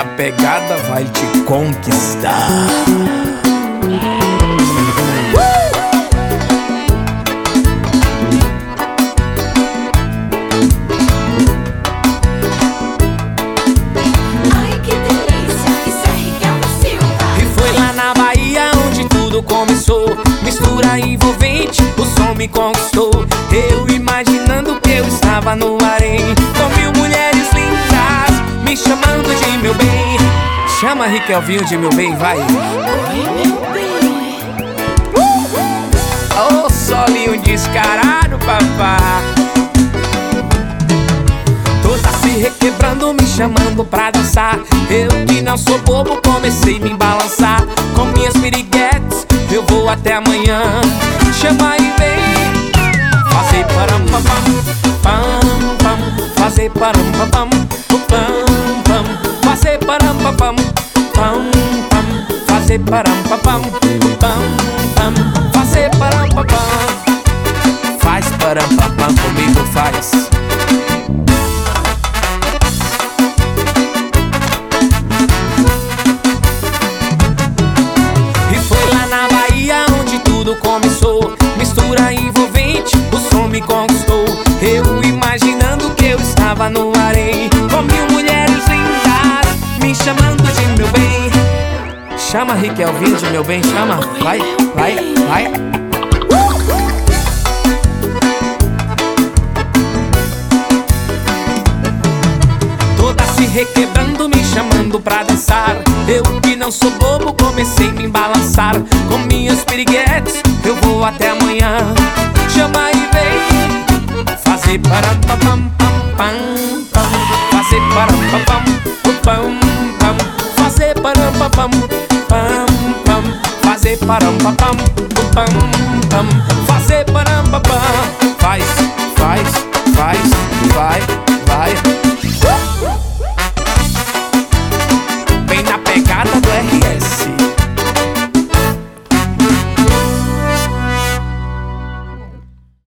essa pegada vai te conquistar. Ai, que delícia, isso é Riquelme Silva. E foi lá na Bahia onde tudo começou. Mistura envolvente, o som me conquistou. Eu imaginando que eu estava no harém, com 1000 mulheres lindas me chamando de meu bem. Chama Riquelvinho de meu bem, vai. Oi, meu bem. Ô, solinho descarado, papá. Toda se requebrando, me chamando pra dançar. Eu que não sou bobo, comecei a me balançar. Com minhas piriguetes, eu vou até amanhã. Chama e vem. Fazer param pam pam pam, fazer param pam pam pam, fazer param pam pam pam, fazer param pam pam pam, fazer param pam pam. Faz param pam pam comigo, faz. E foi lá na Bahia onde tudo começou. Mistura envolvente, o som me conquistou. Eu imaginando que eu estava no harém, com 1000 mulheres lindas me chamando de meu bem. Chama Riquelvinho de meu bem, chama. Vai, vai, vai. Toda se requebrando, me chamando pra dançar. Eu que não sou bobo, comecei a me balançar. Com minhas piriguetes, eu vou até amanhã. Chama e vem. Fazer param pam pam pam pam, fazer param pam pam pam pam, fazer param pam pam pam pam, fazer param pam pam pam pam, fazer param